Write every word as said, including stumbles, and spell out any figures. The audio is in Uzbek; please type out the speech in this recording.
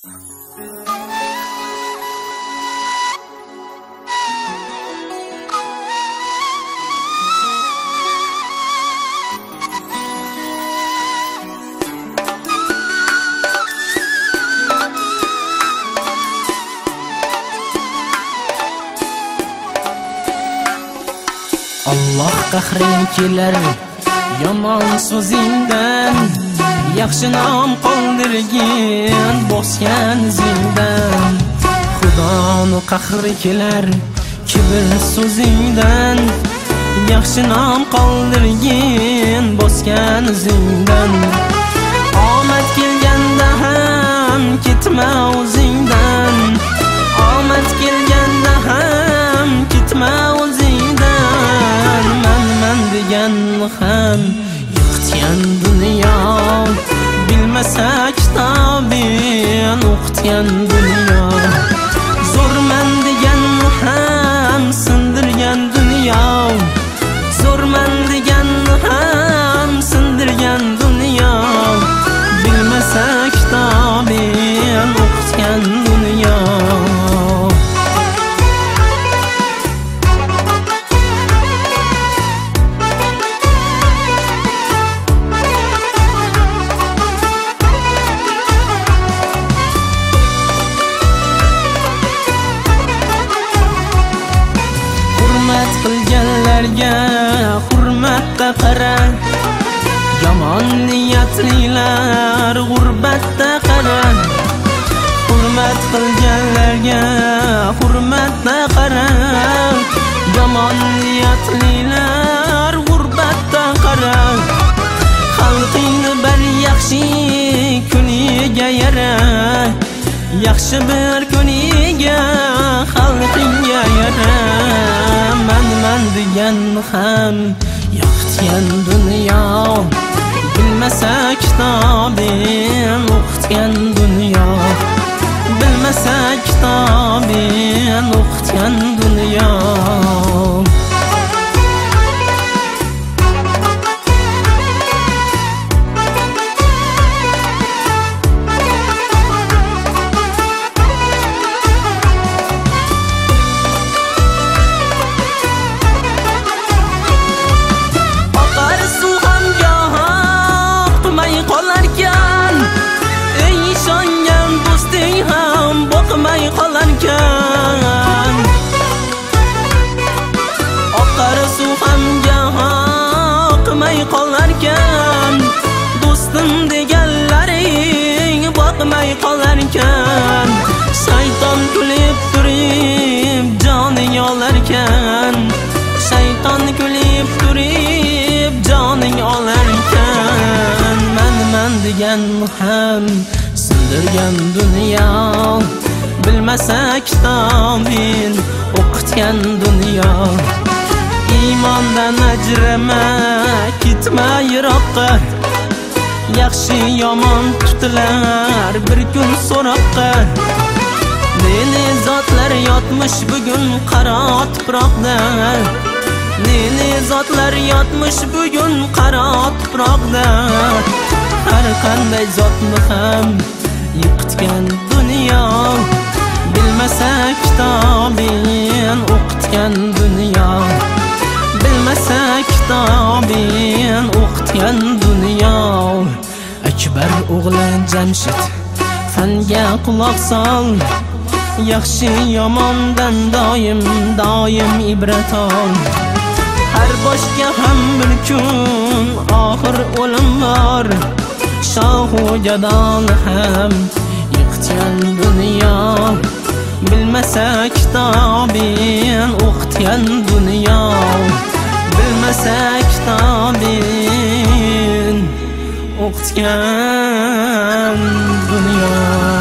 Allah qahring kelar yomon so'zingdan, yaxshi nom qoldirgin bosgan izingdan. Xudoni qahri kelar kibr so'zingdan, yaxshi nom qoldirgin bosgan izingdan. Omad kelganda ham ketma o'zingdan, omad kelganda ham ketma o'zingdan. Man man degan ham yiqitgan dunyo, bilmasa kitobin o'qitgan dunyo. Zo'rman degan ham sindirgan dunyo, zo'rman degan ham sindirgan dunyo. Bilmasa kitobin o'qitgan dunyo. Hurmat qilganlarga hurmatda qara, yomon niyatlilar g'urbatda qara. Hurmat qilganlarga hurmatda qara, yomon niyatlilar g'urbatda qara. Xalqingni bir yaxshi kuniga yara, yaxshi bir kuniga xalqingga yara. Man man degan ham yoqitgan dunyo, bilmasa kitobin o'qitgan dunyo. Bilmasa kitobin o'qitgan dunyo. Boqmay qolarkan, oqar suv hamga oqmay qolarkan. Do'stim deganlaring boqmay qolarkan. Shayton kulib turib joning olarkan, shayton kulib turib joning olarkan. Man man degan ham sindirgan dunyo, bilmasa kitobin o'qitgan dunyo. Iymondan ajrama, ketma yiroqqa, yaxshi yomon tutilar bir kun so'roqqa. Neni zotlar yotmish bugun qaro tuproqda, neni zotlar yotmish bugun qaro tuproqda. Har qanday zotni ham yiqitgan dunyo, bilmasa kitobin o'qitgan dunyo. Bilmasa kitobin o'qitgan dunyo. Akbar o'g'li Jamshid fanga quloq sol, yaxshi yomondan doim doim ibrat ol. Har boshga ham bir kun oxir o'lim bor, shohu jadol ham yiqitgan dunyo. Bilmasa kitobin o'qitgan dunyo, bilmasa kitobin o'qitgan dunyo.